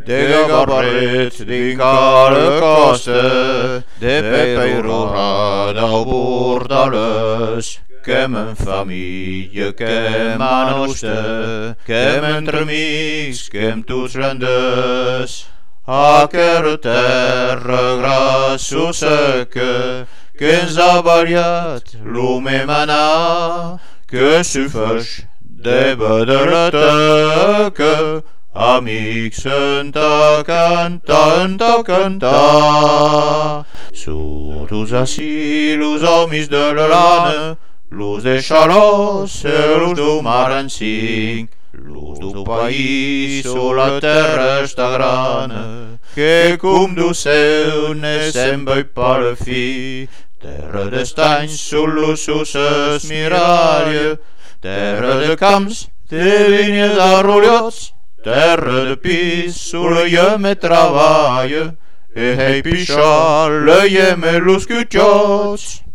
de gabarret din kale kaste, de peirora da bordales. Kem een familie, kem anoste, kem entremix, kem toetsrendes. Haker terre grasso secke, ken zabariat lume mana, que sufers de bedereteke, amix enta canta. Surtus asilus homis de l'Elane, luz de Chalos e luz do Marencinc, luz do país o la terra esta grana, que cum do céu ne se'n vei pare fi, terra d'estanys sul luxoses miralles, terra de camps, de vinyes arrollots, terra de pis sul llame treballa, e hei pixar le llame los cuciots.